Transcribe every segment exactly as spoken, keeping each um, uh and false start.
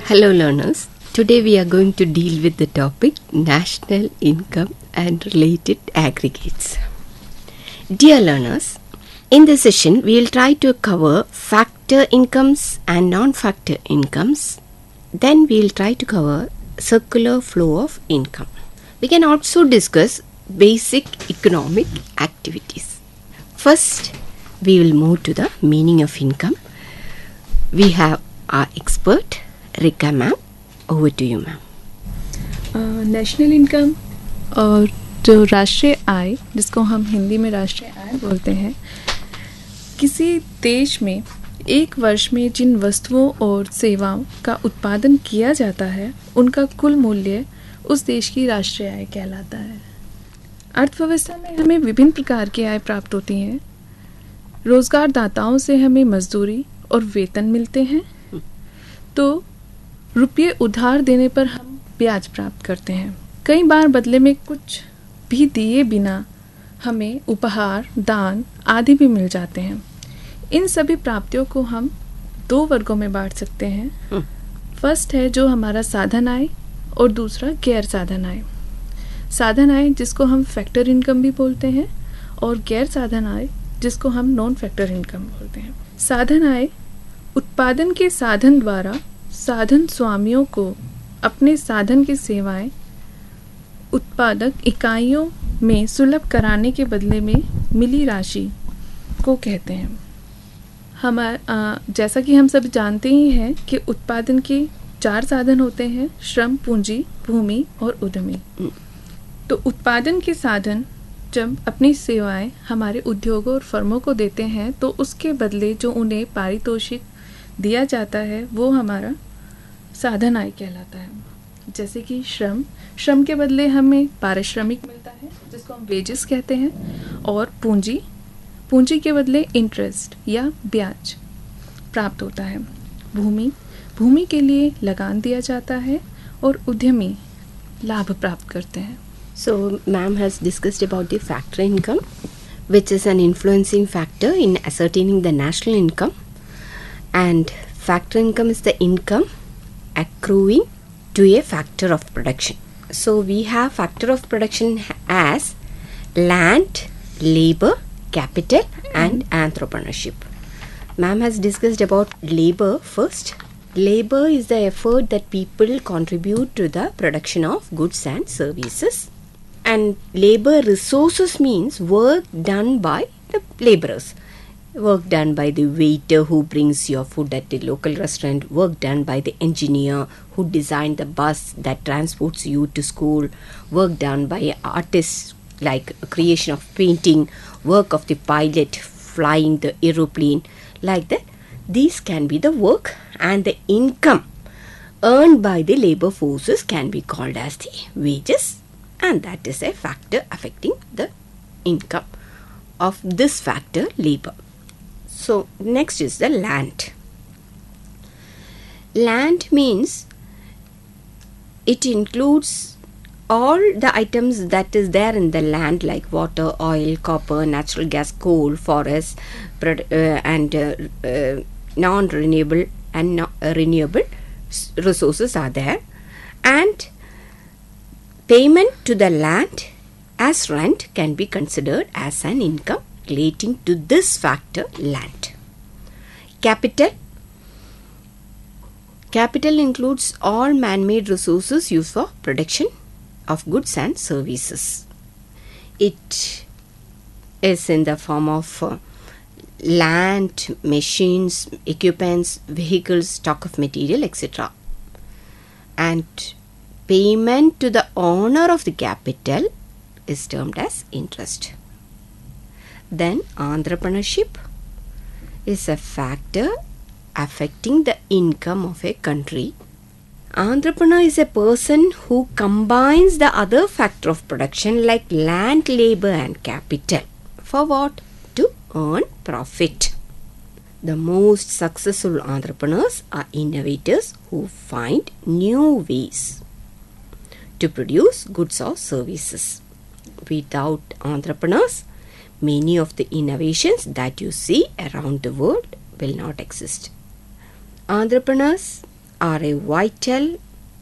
Hello learners, today we are going to deal with the topic national income and related aggregates. Dear learners, in this session we will try to cover factor incomes and non-factor incomes. Then we will try to cover circular flow of income. We can also discuss basic economic activities. First, we will move to the meaning of income. We have our expert, Rika ma'am. Over to you ma'am. National income और जो राष्ट्रीय आय, जिसको हम हिंदी में राष्ट्रीय आय बोलते हैं, किसी देश में एक वर्ष में जिन वस्तुओं और सेवाओं का उत्पादन किया जाता है उनका कुल मूल्य उस देश की राष्ट्रीय आय कहलाता है। अर्थव्यवस्था में हमें विभिन्न प्रकार की आय प्राप्त होती हैं। रोजगारदाताओं से हमें मजदूरी और वेतन मिलते हैं, तो रुपये उधार देने पर हम ब्याज प्राप्त करते हैं। कई बार बदले में कुछ भी दिए बिना हमें उपहार, दान आदि भी मिल जाते हैं। इन सभी प्राप्तियों को हम दो वर्गों में बांट सकते हैं। फर्स्ट है जो हमारा साधन आय और दूसरा गैर साधन आय। साधन आय जिसको हम फैक्टर इनकम भी बोलते हैं और गैर साधन आय जिसको हम नॉन फैक्टर इनकम बोलते हैं। साधन आय उत्पादन के साधन द्वारा साधन स्वामियों को अपने साधन की सेवाएं उत्पादक इकाइयों में सुलभ कराने के बदले में मिली राशि को कहते हैं। हमारा जैसा कि हम सब जानते ही हैं कि उत्पादन के चार साधन होते हैं, श्रम, पूंजी, भूमि और उद्यमी। तो उत्पादन के साधन जब अपनी सेवाएं हमारे उद्योगों और फर्मों को देते हैं तो उसके बदले जो उन्हें पारितोषिक दिया जाता है वो हमारा साधन आय कहलाता है। जैसे कि श्रम श्रम के बदले हमें पारिश्रमिक मिलता है जिसको हम वेजेस कहते हैं, और पूंजी पूंजी के बदले इंटरेस्ट या ब्याज प्राप्त होता है। भूमि भूमि के लिए लगान दिया जाता है और उद्यमी लाभ प्राप्त करते हैं। So ma'am has discussed about the factor income, which is an influencing factor in ascertaining the national income. And factor income is the income accruing to a factor of production. So we have factor of production as land, labor, capital and entrepreneurship. Ma'am has discussed about labor first. Labor is the effort that people contribute to the production of goods and services. And labor resources means work done by the laborers. Work done by the waiter who brings your food at the local restaurant, work done by the engineer who designed the bus that transports you to school, work done by artists like creation of painting, work of the pilot flying the aeroplane, like that. These can be the work, and the income earned by the labor forces can be called as the wages, and that is a factor affecting the income of this factor, labor. So next is the land. Land means it includes all the items that is there in the land like water, oil, copper, natural gas, coal, forest, uh, and uh, uh, non-renewable and non renewable resources are there, and payment to the land as rent can be considered as an income relating to this factor, land. Capital. Capital includes all man-made resources used for production of goods and services. It is in the form of uh, land, machines, equipments, vehicles, stock of material, et cetera. And payment to the owner of the capital is termed as interest. Then entrepreneurship is a factor affecting the income of a country. Entrepreneur is a person who combines the other factor of production like land, labor and capital. For what? To earn profit. The most successful entrepreneurs are innovators who find new ways to produce goods or services. Without entrepreneurs, many of the innovations that you see around the world will not exist. Entrepreneurs are a vital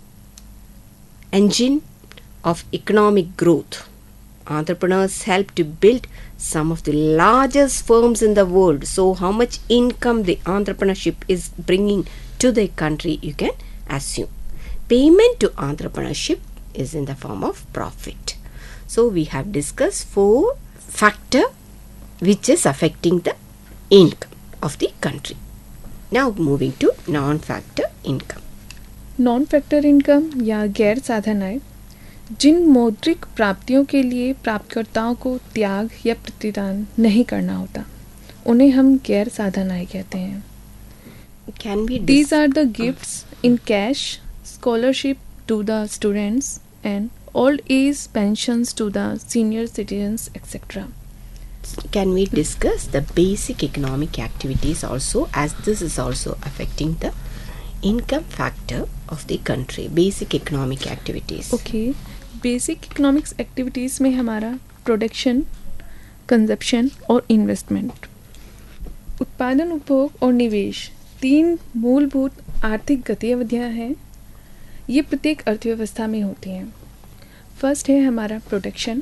engine of economic growth. Entrepreneurs help to build some of the largest firms in the world. So how much income the entrepreneurship is bringing to the country, you can assume. Payment to entrepreneurship is in the form of profit. So we have discussed four factors which is affecting the income of the country. Now moving to non-factor income. Non factor income या गैर साधन आय जिन मौद्रिक प्राप्तियों के लिए प्राप्तकर्ताओं को त्याग या प्रतिदान नहीं करना होता उन्हें हम गैर साधन आय कहते हैं. Can we These dis- are the gifts in cash, scholarship to the students and old age pensions to the senior citizens, et cetera. Can we discuss the basic economic activities also, as this is also affecting the income factor of the country? Basic economic activities. Okay basic economics activities में हमारा production, consumption और investment, उत्पादन, उपभोग और निवेश तीन मूलभूत आर्थिक गतिविधियां हैं. ये प्रत्येक अर्थव्यवस्था में होती हैं. फर्स्ट है हमारा प्रोडक्शन.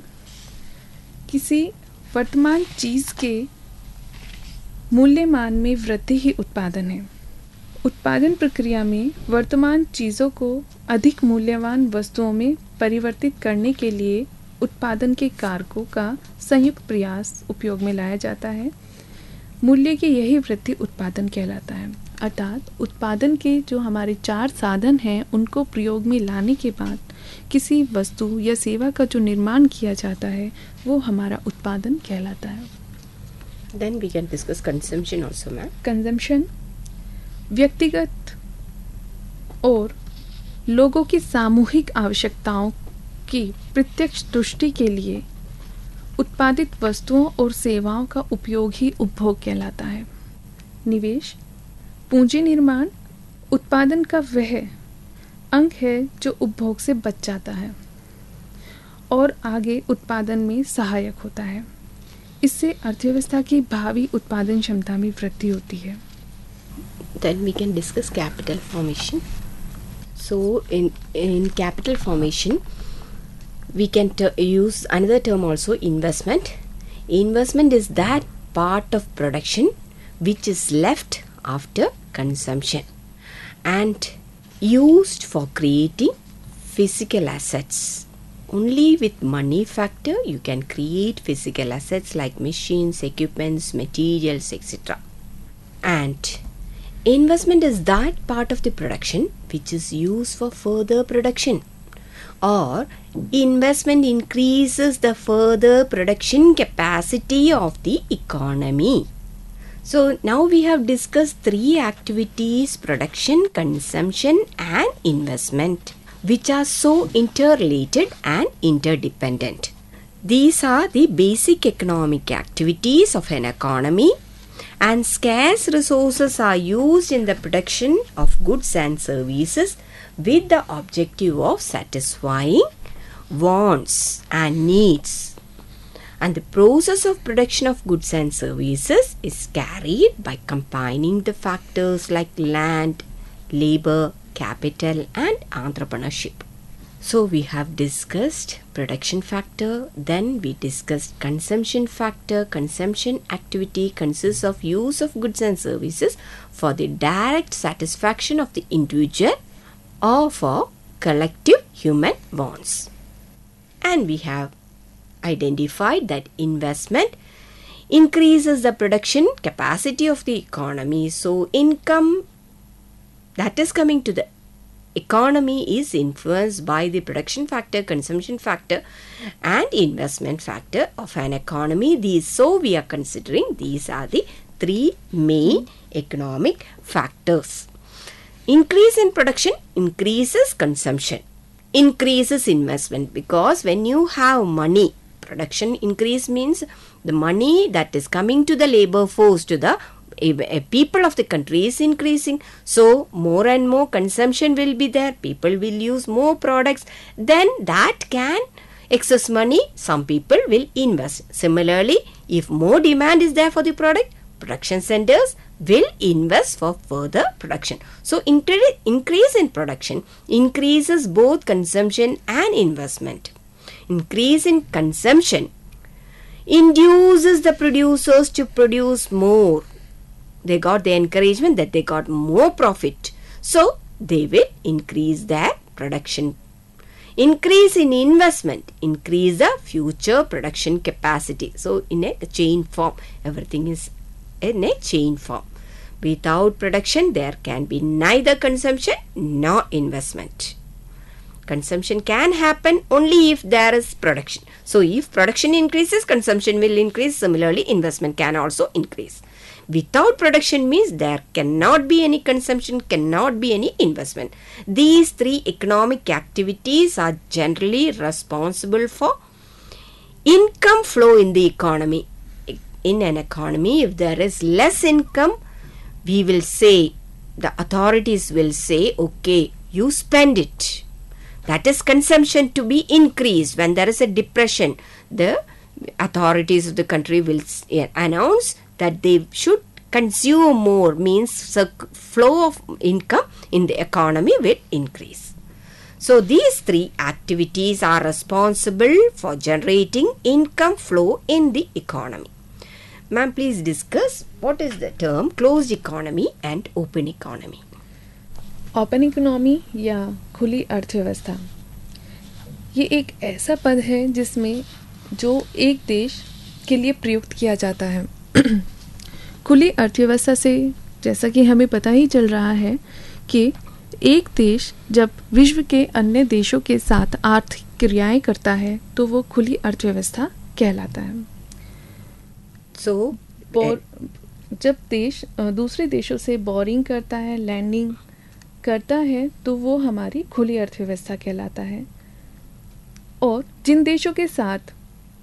किसी वर्तमान चीज़ के मूल्यमान में वृद्धि ही उत्पादन है. उत्पादन प्रक्रिया में वर्तमान चीज़ों को अधिक मूल्यवान वस्तुओं में परिवर्तित करने के लिए उत्पादन के कारकों का संयुक्त प्रयास उपयोग में लाया जाता है. मूल्य की यही वृद्धि उत्पादन कहलाता है. अर्थात उत्पादन के जो हमारे चार साधन हैं उनको प्रयोग में लाने के बाद किसी वस्तु या सेवा का जो निर्माण किया जाता है वो हमारा उत्पादन कहलाता है. Then we can discuss consumption also, ma'am. Consumption व्यक्तिगत और लोगों की सामूहिक आवश्यकताओं की प्रत्यक्ष तुष्टि के लिए उत्पादित वस्तुओं और सेवाओं का उपयोग ही उपभोग कहलाता है. निवेश पूंजी निर्माण उत्पादन का वह अंग है जो उपभोग से बच जाता है और आगे उत्पादन में सहायक होता है. इससे अर्थव्यवस्था की भावी उत्पादन क्षमता में वृद्धि होती है. Then we can discuss capital formation. So in in capital formation we can ter- use another term also, investment. Investment is that part of production which is left after consumption and used for creating physical assets. Only with money factor you can create physical assets like machines, equipments, materials, et cetera. And investment is that part of the production which is used for further production, or investment increases the further production capacity of the economy. So now we have discussed three activities: production, consumption and investment, which are so interrelated and interdependent. These are the basic economic activities of an economy, and scarce resources are used in the production of goods and services with the objective of satisfying wants and needs. And the process of production of goods and services is carried by combining the factors like land, labor, capital and entrepreneurship. So we have discussed production factor, then we discussed consumption factor. Consumption activity consists of use of goods and services for the direct satisfaction of the individual or for collective human wants. And we have identified that investment increases the production capacity of the economy. So income that is coming to the economy is influenced by the production factor, consumption factor and investment factor of an economy. These, so we are considering these are the three main economic factors. Increase in production increases consumption, increases investment, because when you have money, production increase means the money that is coming to the labor force, to the A, a people of the country is increasing, so more and more consumption will be there, people will use more products, then that can excess money some people will invest. Similarly, if more demand is there for the product, production centers will invest for further production. So incre- increase in production increases both consumption and investment. Increase in consumption induces the producers to produce more. They got the encouragement that they got more profit, so they will increase their production. Increase in investment increase the future production capacity. So in a chain form, everything is in a chain form. Without production there can be neither consumption nor investment. Consumption can happen only if there is production. So if production increases, consumption will increase. Similarly, investment can also increase. Without production means there cannot be any consumption, cannot be any investment. These three economic activities are generally responsible for income flow in the economy. In an economy, if there is less income, we will say, the authorities will say, okay, you spend it. That is consumption to be increased. When there is a depression, the authorities of the country will announce that they should consume more, means the flow of income in the economy will increase. So these three activities are responsible for generating income flow in the economy. Ma'am, please discuss what is the term closed economy and open economy. Open economy या खुली अर्थव्यवस्था, ये एक ऐसा पद है जिसमें जो एक देश के लिए प्रयुक्त किया जाता है। खुली अर्थव्यवस्था से जैसा कि हमें पता ही चल रहा है कि एक देश जब विश्व के अन्य देशों के साथ आर्थिक क्रियाएं करता है तो वो खुली अर्थव्यवस्था कहलाता है। सो so, जब देश दूसरे देशों से बोरिंग करता है, लैंडिंग करता है, तो वो हमारी खुली अर्थव्यवस्था कहलाता है। और जिन देशों के साथ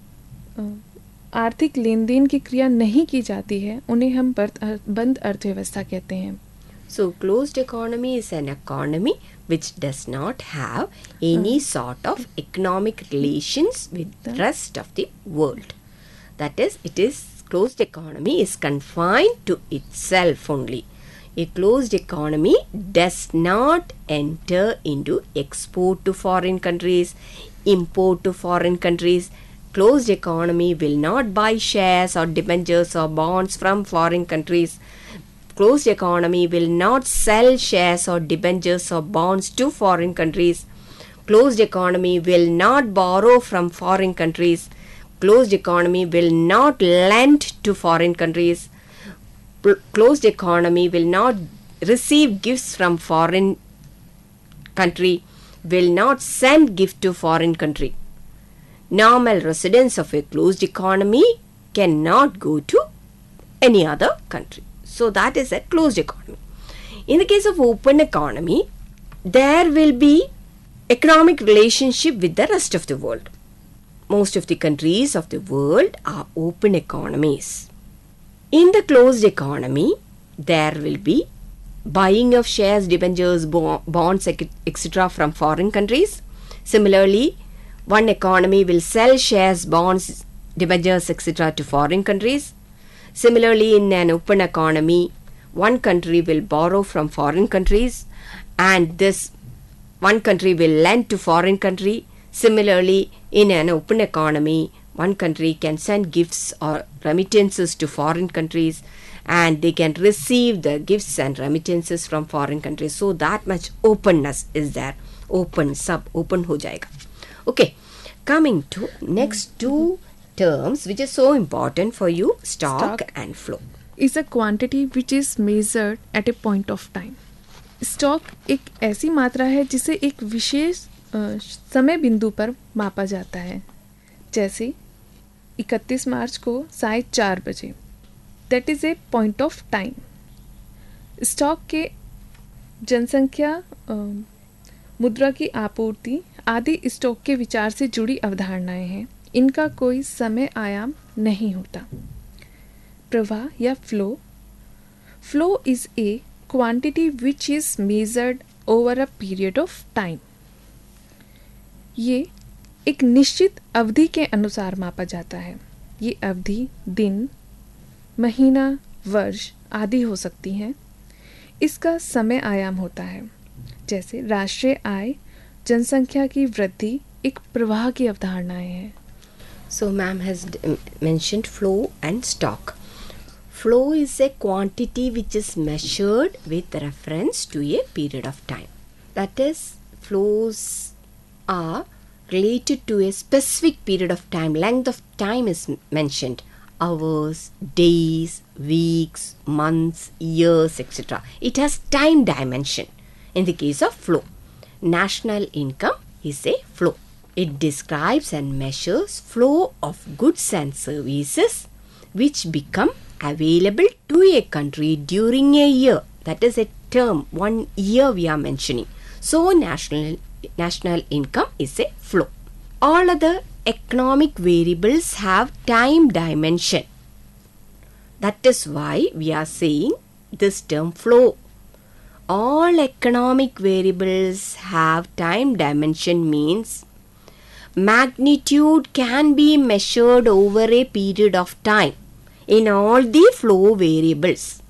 आर्थिक लेन देन की क्रिया नहीं की जाती है उन्हें हम बंद अर्थव्यवस्था कहते हैं। So closed economy is an economy which does not have any uh, sort of economic relations with the rest of the world. That is, it is closed economy is confined to itself only. A closed economy does not enter into export to foreign countries, import to foreign countries. Closed economy will not buy shares or debentures or bonds from foreign countries. Closed economy will not sell shares or debentures or bonds to foreign countries. Closed economy will not borrow from foreign countries. Closed economy will not lend to foreign countries. Closed economy will not receive gifts from foreign country, will not send gift to foreign country. Normal residents of a closed economy cannot go to any other country. So that is a closed economy. In the case of open economy, there will be economic relationship with the rest of the world. Most of the countries of the world are open economies. In the closed economy, there will be buying of shares, debentures, bonds, et cetera from foreign countries. Similarly, one economy will sell shares, bonds, debentures, et cetera to foreign countries. Similarly, in an open economy, one country will borrow from foreign countries and this one country will lend to foreign country. Similarly, in an open economy, one country can send gifts or remittances to foreign countries and they can receive the gifts and remittances from foreign countries. So that much openness is there. Open, sub, open ho jayega. Okay, coming to next two terms which is so important for you, stock, stock and flow. Is a quantity which is measured at a point of time. Stock एक ऐसी मात्रा है जिसे एक विशेष समय बिंदु पर मापा जाता है। जैसे इकतीस मार्च को साढ़े चार बजे, that is a point of time. Stock के जनसंख्या, मुद्रा की आपूर्ति आदि स्टॉक के विचार से जुड़ी अवधारणाएं हैं। इनका कोई समय आयाम नहीं होता। प्रवाह या flow, flow is a quantity which is measured over a period of time. ये एक निश्चित अवधि के अनुसार मापा जाता है। ये अवधि दिन, महीना, वर्ष आदि हो सकती हैं। इसका समय आयाम होता है, जैसे राष्ट्रीय आय, जनसंख्या की वृद्धि एक प्रवाह की अवधारणाएं हैं। So ma'am has d- mentioned flow and stock. Flow is a quantity which is measured with reference to a period of time. That is, flows are related to a specific period of time. Length of time is m- mentioned. Hours, days, weeks, months, years, et cetera. It has time dimension in the case of flow. National income is a flow. It describes and measures flow of goods and services which become available to a country during a year. That is a term, one year we are mentioning. So national national income is a flow. All other economic variables have time dimension. That is why we are saying this term flow. All economic variables have time dimension means magnitude can be measured over a period of time in all the flow variables.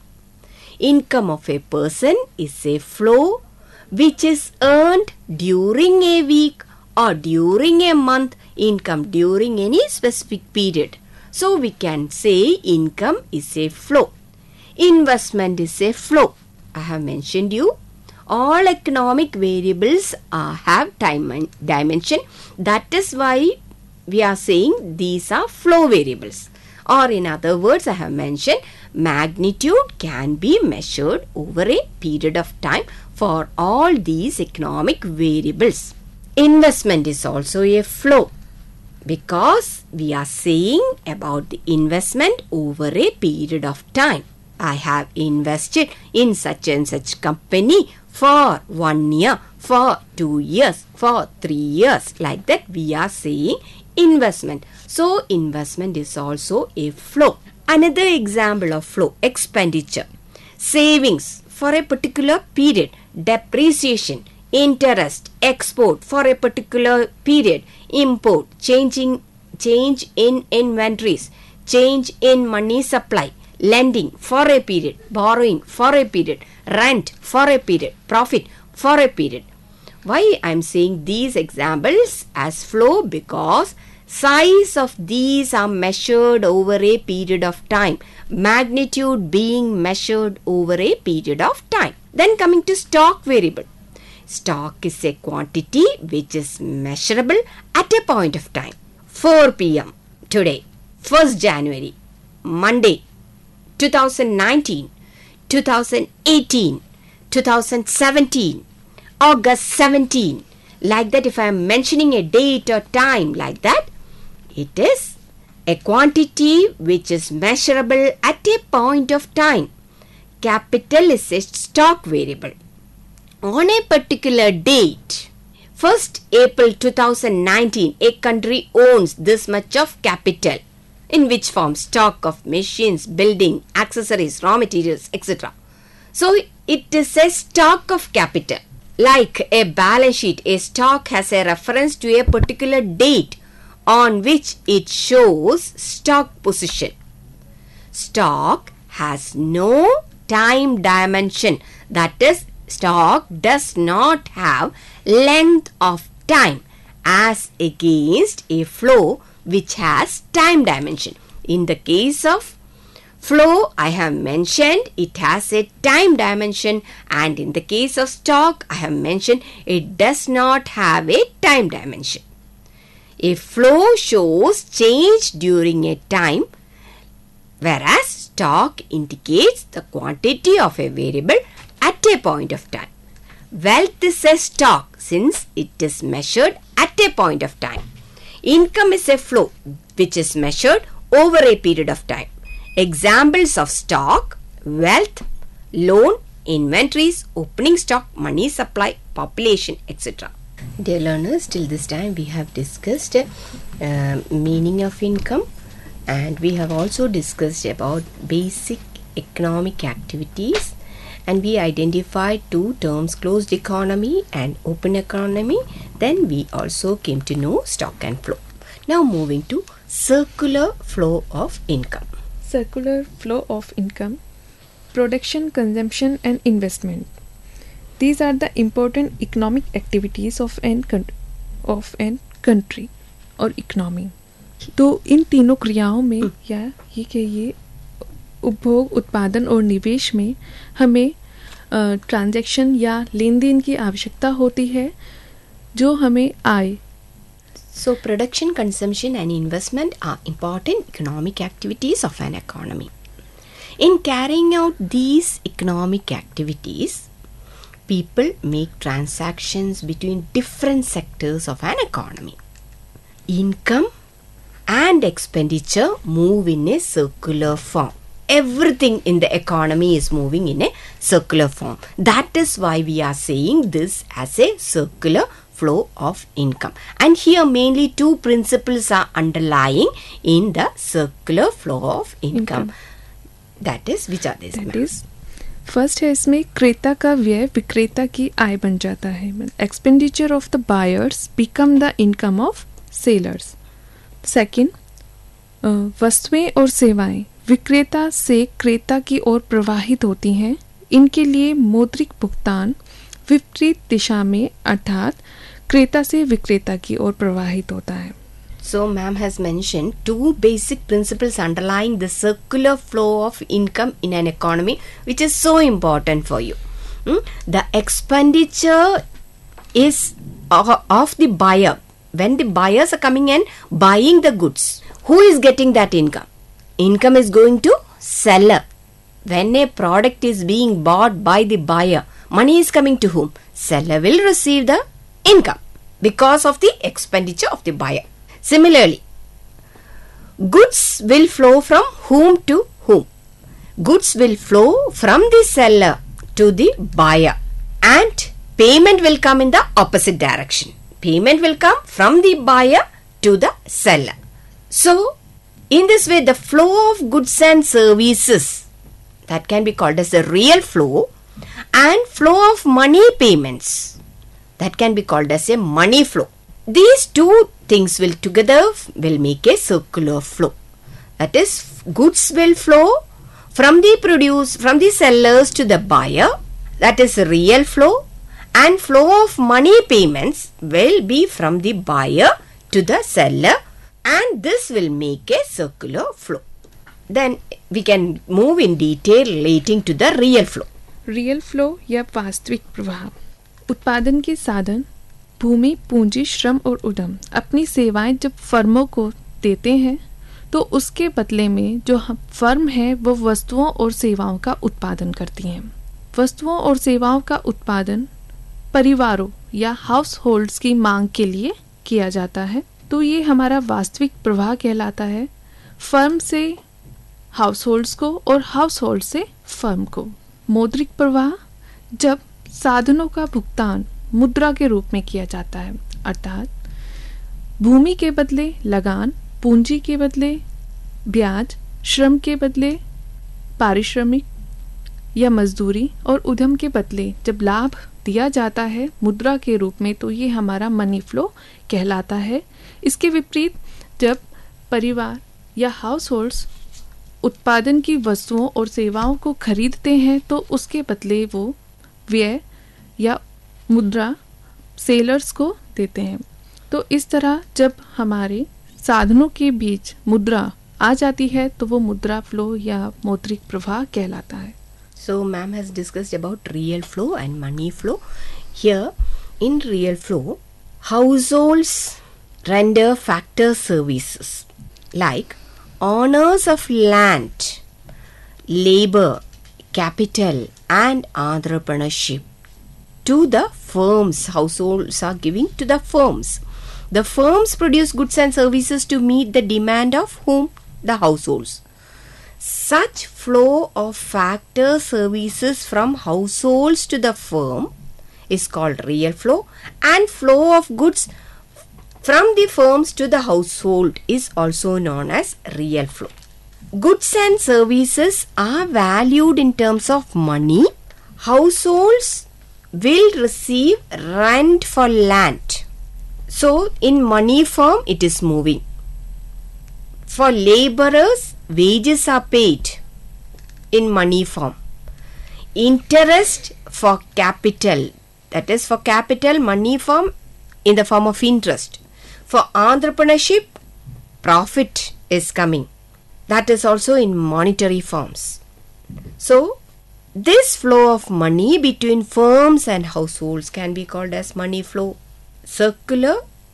Income of a person is a flow which is earned during a week or during a month, income during any specific period. So we can say income is a flow. Investment is a flow. I have mentioned you. All economic variables uh, have time dimension. That is why we are saying these are flow variables. Or in other words, I have mentioned magnitude can be measured over a period of time for all these economic variables. Investment is also a flow because we are saying about the investment over a period of time. I have invested in such and such company for one year, for two years, for three years. Like that we are saying investment. So investment is also a flow. Another example of flow, expenditure. Savings for a particular period, depreciation, interest, export for a particular period, import, changing change in inventories, change in money supply, lending for a period, borrowing for a period, rent for a period, profit for a period. Why I am saying these examples as flow? Because size of these are measured over a period of time, magnitude being measured over a period of time. Then coming to stock variable. Stock is a quantity which is measurable at a point of time. four p m today, first January, Monday, two thousand nineteen, two thousand eighteen, two thousand seventeen, August seventeenth. Like that, if I am mentioning a date or time like that, it is a quantity which is measurable at a point of time. Capital is a stock variable. On a particular date, first April two thousand nineteen, a country owns this much of capital. In which form? Stock of machines, building, accessories, raw materials, et cetera. So it is a stock of capital. Like a balance sheet, a stock has a reference to a particular date on which it shows stock position. Stock has no time dimension. That is, stock does not have length of time as against a flow which has time dimension. In the case of flow, I have mentioned it has a time dimension, and in the case of stock, I have mentioned it does not have a time dimension. A flow shows change during a time, whereas stock indicates the quantity of a variable at a point of time. Wealth is a stock since it is measured at a point of time. Income is a flow which is measured over a period of time. Examples of stock, wealth, loan, inventories, opening stock, money supply, population, et cetera. Dear learners, till this time we have discussed uh, meaning of income, and we have also discussed about basic economic activities, and we identified two terms, closed economy and open economy. Then we also came to know stock and flow. Now moving to circular flow of income. Circular flow of income production, consumption, and investment. These are the important economic activities of an country, of an country or economy. तो इन तीनों क्रियाओं में या ये कहिए उपभोग, उत्पादन और निवेश में हमें ट्रांजैक्शन या लेन देन की आवश्यकता होती है जो हमें आय. So production, consumption and investment are important economic activities of an economy. In carrying out these economic activities, people make transactions between different sectors of an economy. Income and expenditure move in a circular form. Everything in the economy is moving in a circular form. That is why we are saying this as a circular flow of income. And here mainly two principles are underlying in the circular flow of income. income. That is, which are these? That is, first है इसमें क्रेता का व्यय विक्रेता की आय बन जाता है. Expenditure of the buyers become the income of sellers. Second, वस्तुएं और सेवाएं विक्रेता से क्रेता की ओर प्रवाहित होती हैं. इनके लिए मौद्रिक भुगतान विपरीत दिशा में अर्थात क्रेता से विक्रेता की ओर प्रवाहित होता है. So ma'am has mentioned two basic principles underlying the circular flow of income in an economy, which is so important for you. Hmm? The expenditure is of the buyer. When the buyers are coming and buying the goods, who is getting that income? Income is going to seller. When a product is being bought by the buyer, money is coming to whom? Seller will receive the income because of the expenditure of the buyer. Similarly, goods will flow from whom to whom? Goods will flow from the seller to the buyer, and payment will come in the opposite direction. Payment will come from the buyer to the seller. So, in this way, the flow of goods and services, that can be called as the real flow, and flow of money payments, that can be called as a money flow. These two things will together will make a circular flow. That is, goods will flow from the produce from the sellers to the buyer. That is real flow, and flow of money payments will be from the buyer to the seller, and this will make a circular flow. Then we can move in detail relating to the real flow. Real flow या वास्तविक प्रवाह. उत्पादन के साधन भूमि, पूंजी, श्रम और उद्यम अपनी सेवाएं जब फर्मों को देते हैं तो उसके बदले में जो फर्म है वो वस्तुओं और सेवाओं का उत्पादन करती हैं. वस्तुओं और सेवाओं का उत्पादन परिवारों या हाउस होल्ड्स की मांग के लिए किया जाता है. तो ये हमारा वास्तविक प्रवाह कहलाता है. फर्म से हाउस होल्ड्स को और हाउस होल्ड से फर्म को. मौद्रिक प्रवाह जब साधनों का भुगतान मुद्रा के रूप में किया जाता है, अर्थात भूमि के बदले लगान, पूंजी के बदले ब्याज, श्रम के बदले पारिश्रमिक या मजदूरी और उद्यम के बदले जब लाभ दिया जाता है मुद्रा के रूप में, तो ये हमारा मनी फ्लो कहलाता है. इसके विपरीत जब परिवार या हाउस होल्ड्स उत्पादन की वस्तुओं और सेवाओं को खरीदते हैं तो उसके बदले वो व्यय या मुद्रा सेलर्स को देते हैं. तो इस तरह जब हमारे साधनों के बीच मुद्रा आ जाती है तो वो मुद्रा फ्लो या मौद्रिक प्रवाह कहलाता है. So ma'am has discussed about real flow and money flow. Here in real flow, households render factor services like owners of land, labor, capital and entrepreneurship to the firms. Households are giving to the firms. The firms produce goods and services to meet the demand of whom? The households. Such flow of factor services from households to the firm is called real flow, and flow of goods from the firms to the household is also known as real flow. Goods and services are valued in terms of money. Households will receive rent for land. So in money form it is moving. For laborers, wages are paid in money form. interest for capital, that is for capital money form in the form of interest. For entrepreneurship, profit is coming, that is also in monetary forms. So this flow of money between firms and households can be called as money flow. Circular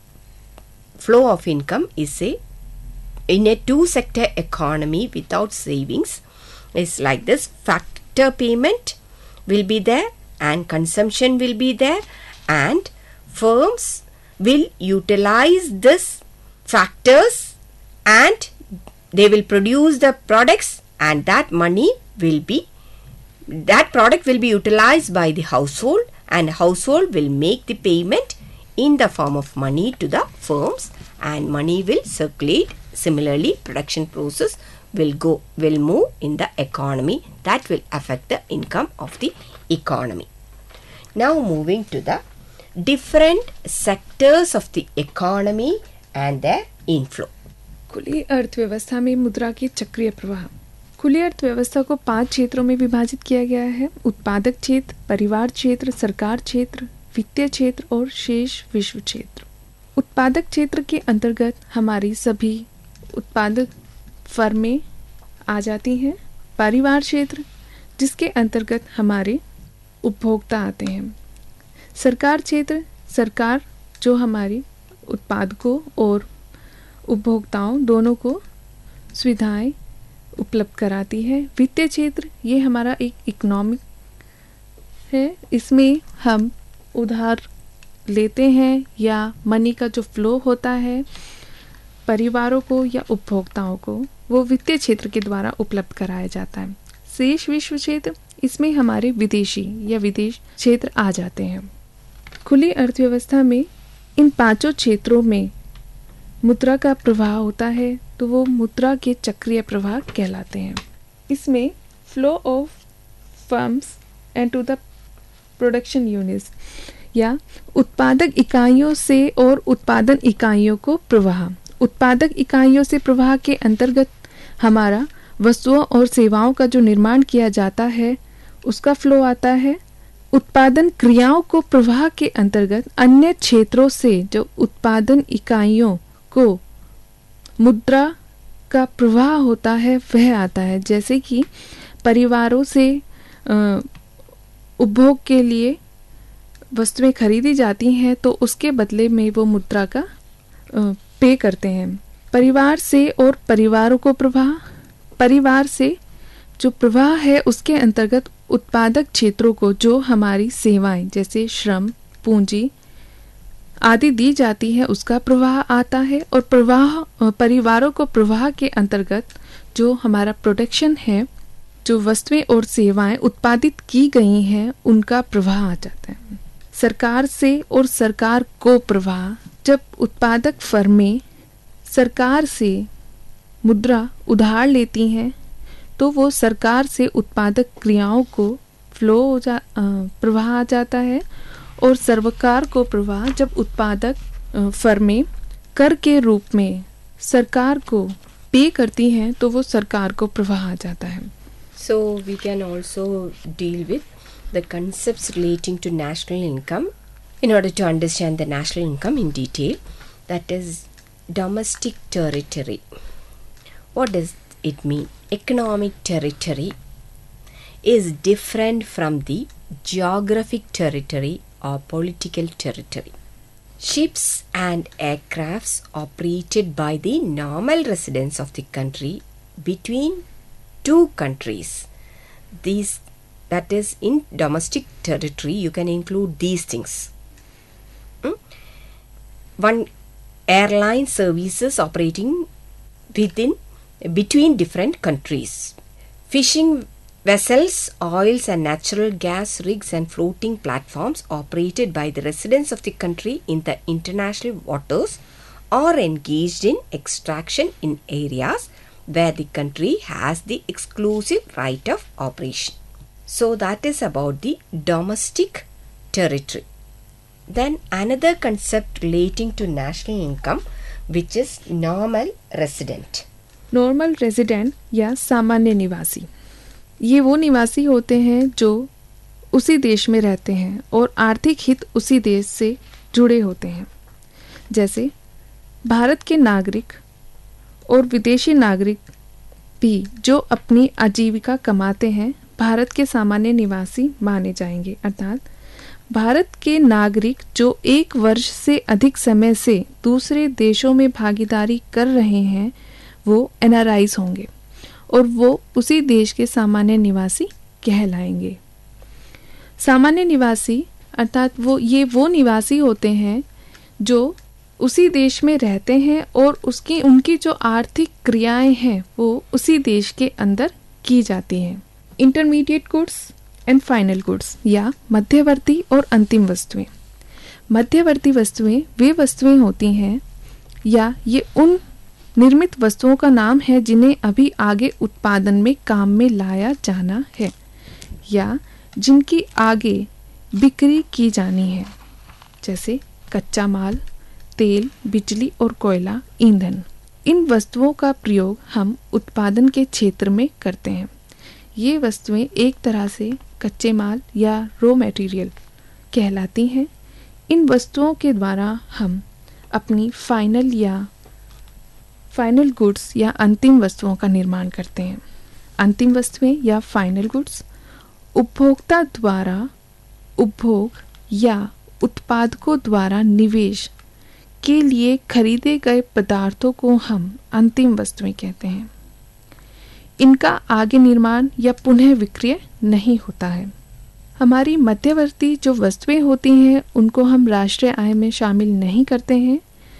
flow of income is a in a two sector economy without savings is like this. Factor payment will be there and consumption will be there, and firms will utilize this factors and they will produce the products, and that money will be that product will be utilized by the household, and household will make the payment in the form of money to the firms, and money will circulate. Similarly, production process will go will move in the economy, that will affect the income of the economy. Now moving to the different sectors of the economy and their inflow. खुली अर्थव्यवस्था में मुद्रा के चक्रीय प्रवाह। खुली अर्थव्यवस्था को पांच क्षेत्रों में विभाजित किया गया है: उत्पादक क्षेत्र, परिवार क्षेत्र, सरकार क्षेत्र, वित्तीय क्षेत्र और शेष विश्व क्षेत्र। उत्पादक क्षेत्र के अंतर्गत हमारी सभी उत्पादक फर्में आ जाती हैं। परिवार क्षेत्र, जिसके अंतर्गत हमारे उपभोक्ता आते हैं। सरकार क्षेत्र, सरकार जो हमारी उत्पादकों और उपभोक्ताओं दोनों को सुविधाएं उपलब्ध कराती है। वित्तीय क्षेत्र, ये हमारा एक इकोनॉमिक है, इसमें हम उधार लेते हैं या मनी का जो फ्लो होता है परिवारों को या उपभोक्ताओं को, वो वित्तीय क्षेत्र के द्वारा उपलब्ध कराया जाता है। शेष विश्व क्षेत्र, इसमें हमारे विदेशी या विदेश क्षेत्र आ जाते हैं। खुली अर्थव्यवस्था में इन पांचों क्षेत्रों में मुद्रा का प्रवाह होता है, तो वो मुद्रा के चक्रीय प्रवाह कहलाते हैं। इसमें flow of firms and to the production units, या उत्पादक इकाइयों से और उत्पादन इकाइयों को प्रवाह। उत्पादक इकाइयों से प्रवाह के अंतर्गत हमारा वस्तुओं और सेवाओं का जो निर्माण किया जाता है उसका फ्लो आता है। उत्पादन क्रियाओं को प्रवाह के अंतर्गत अन्य क्षेत्रों से जो उत्पादन इकाइयों को मुद्रा का प्रवाह होता है वह आता है, जैसे कि परिवारों से उपभोग के लिए वस्तुएं खरीदी जाती हैं तो उसके बदले में वो मुद्रा का पे करते हैं। परिवार से और परिवारों को प्रवाह, परिवार से जो प्रवाह है उसके अंतर्गत उत्पादक क्षेत्रों को जो हमारी सेवाएं जैसे श्रम, पूंजी आदि दी जाती है उसका प्रवाह आता है। और प्रवाह परिवारों को प्रवाह के अंतर्गत जो हमारा प्रोडक्शन है, जो वस्तुएं और सेवाएं उत्पादित की गई हैं उनका प्रवाह आ जाता है। सरकार से और सरकार को प्रवाह, जब उत्पादक फर्में सरकार से मुद्रा उधार लेती हैं तो वो सरकार से उत्पादक क्रियाओं को फ्लो हो जा प्रवाह आ जाता है। और सरकार को प्रवाह, जब उत्पादक फर्में कर के रूप में सरकार को पे करती हैं तो वो सरकार को प्रवाह आ जाता है। So we can also deal with the concepts relating to national income in order to understand the national income in detail. That is domestic territory. What does it mean? Economic territory is different from the geographic territory or political territory. Ships and aircrafts operated by the normal residents of the country between two countries. These, that is, in domestic territory you can include these things. Hmm? One, airline services operating within between different countries. Fishing vessels, oils and natural gas rigs and floating platforms operated by the residents of the country in the international waters or engaged in extraction in areas where the country has the exclusive right of operation. So that is about the domestic territory. Then another concept relating to national income, which is normal resident. Normal resident या सामान्य निवासी, ये वो निवासी होते हैं जो उसी देश में रहते हैं और आर्थिक हित उसी देश से जुड़े होते हैं। जैसे भारत के नागरिक और विदेशी नागरिक भी जो अपनी आजीविका कमाते हैं भारत के सामान्य निवासी माने जाएंगे। अर्थात भारत के नागरिक जो एक वर्ष से अधिक समय से दूसरे देशों में भागीदारी कर रहे हैं वो एन आर आईज़ होंगे और वो उसी देश के सामान्य निवासी कहलाएंगे। सामान्य निवासी अर्थात वो ये वो निवासी होते हैं जो उसी देश में रहते हैं और उसकी उनकी जो आर्थिक क्रियाएं हैं वो उसी देश के अंदर की जाती हैं। Intermediate goods and final goods या मध्यवर्ती और अंतिम वस्तुएं। मध्यवर्ती वस्तुएं वे वस्तुएं होती हैं या ये उन निर्मित वस्तुओं का नाम है जिन्हें अभी आगे उत्पादन में काम में लाया जाना है या जिनकी आगे बिक्री की जानी है, जैसे कच्चा माल, तेल, बिजली और कोयला, ईंधन। इन वस्तुओं का प्रयोग हम उत्पादन के क्षेत्र में करते हैं। ये वस्तुएं एक तरह से कच्चे माल या रॉ मटेरियल कहलाती हैं। इन वस्तुओं के द्वारा हम अपनी फाइनल या फाइनल गुड्स या अंतिम वस्तुओं का निर्माण करते हैं। अंतिम वस्तुएं या फाइनल गुड्स उपभोक्ता द्वारा उपभोग या उत्पादकों द्वारा निवेश के लिए खरीदे गए पदार्थों को हम अंतिम वस्तुएं कहते हैं। इनका आगे निर्माण या पुनः विक्रय नहीं होता है। हमारी मध्यवर्ती जो वस्तुएं होती हैं उनको हम राष्ट्रीय आय में शामिल नहीं करते हैं।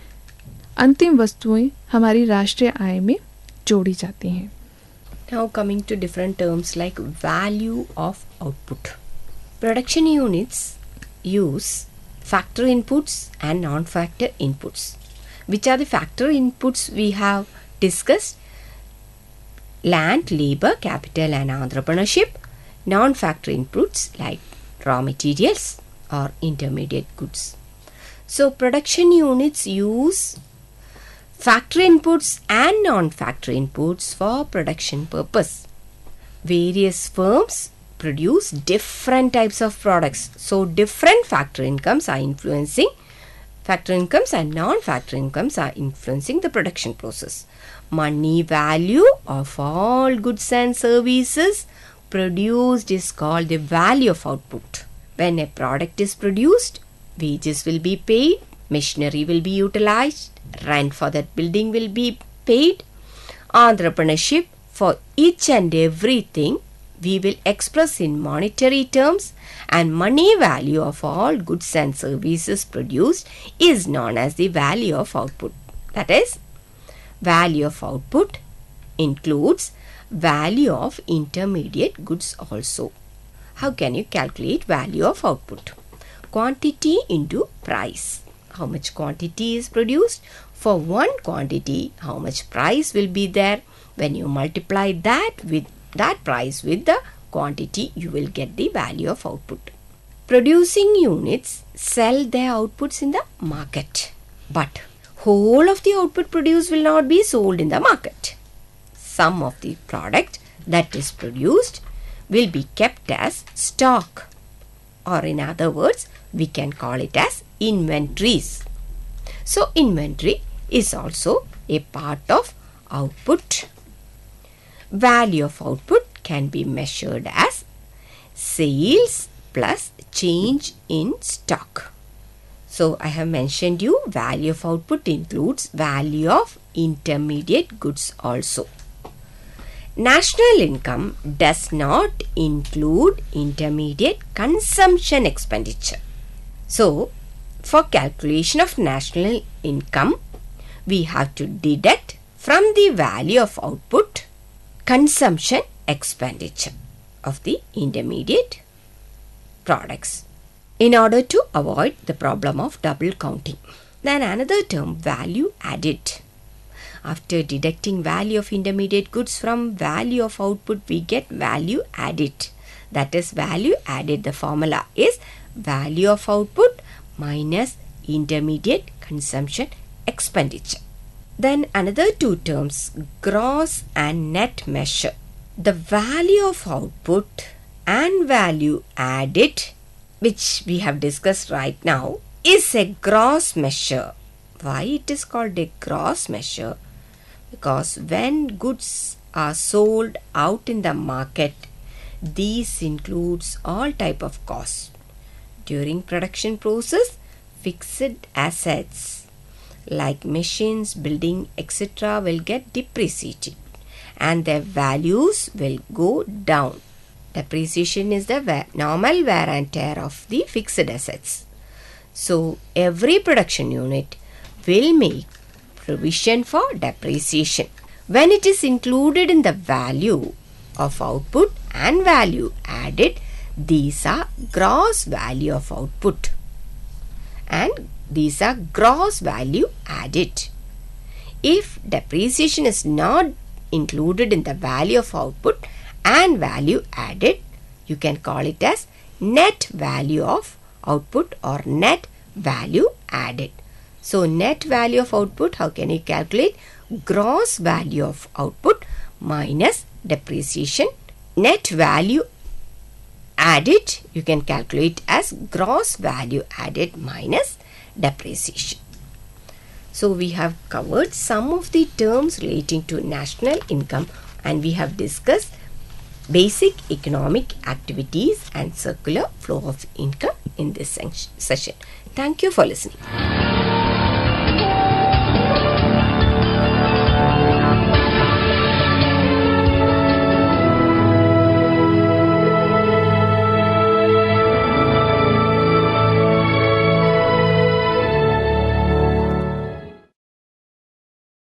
अंतिम वस्तुएं हमारी राष्ट्रीय आय में जोड़ी जाती हैं। Now coming to different terms like value of output. Production units use factor inputs and non-factor inputs. Which are the factor inputs we have discussed? Land, labor, capital and entrepreneurship. Non-factor inputs like raw materials or intermediate goods. So production units use factor inputs and non-factor inputs for production purpose. Various firms produce different types of products. So different factor incomes are influencing factor incomes and non-factor incomes are influencing the production process. Money value of all goods and services produced is called the value of output. When a product is produced, wages will be paid, machinery will be utilized, rent for that building will be paid. Entrepreneurship, for each and everything we will express in monetary terms, and money value of all goods and services produced is known as the value of output. That is, value of output includes value of intermediate goods also. How can you calculate value of output? Quantity into price. How much quantity is produced? For one quantity, how much price will be there? When you multiply that with that price with the quantity, you will get the value of output. Producing units sell their outputs in the market, but whole of the output produced will not be sold in the market. Some of the product that is produced will be kept as stock, or in other words, we can call it as inventories. So inventory is also a part of output. Value of output can be measured as sales plus change in stock. So I have mentioned you value of output includes value of intermediate goods also. National income does not include intermediate consumption expenditure. So for calculation of national income, we have to deduct from the value of output consumption expenditure of the intermediate products in order to avoid the problem of double counting. Then another term, value added. After deducting value of intermediate goods from value of output, we get value added. That is value added. The formula is value of output minus intermediate consumption expenditure. Then another two terms, gross and net measure. The value of output and value added, which we have discussed right now, is a gross measure. Why it is called a gross measure? Because when goods are sold out in the market, these includes all type of costs. During production process, fixed assets like machines, building, et cetera will get depreciated and their values will go down. Depreciation is the wear, normal wear and tear of the fixed assets. So every production unit will make provision for depreciation. When it is included in the value of output and value added, these are gross value of output and these are gross value added. If depreciation is not included in the value of output and value added, you can call it as net value of output or net value added. So net value of output, how can you calculate? Gross value of output minus depreciation. Net value added, you can calculate as gross value added minus depreciation. So we have covered some of the terms relating to national income and we have discussed basic economic activities and circular flow of income in this session. Thank you for listening.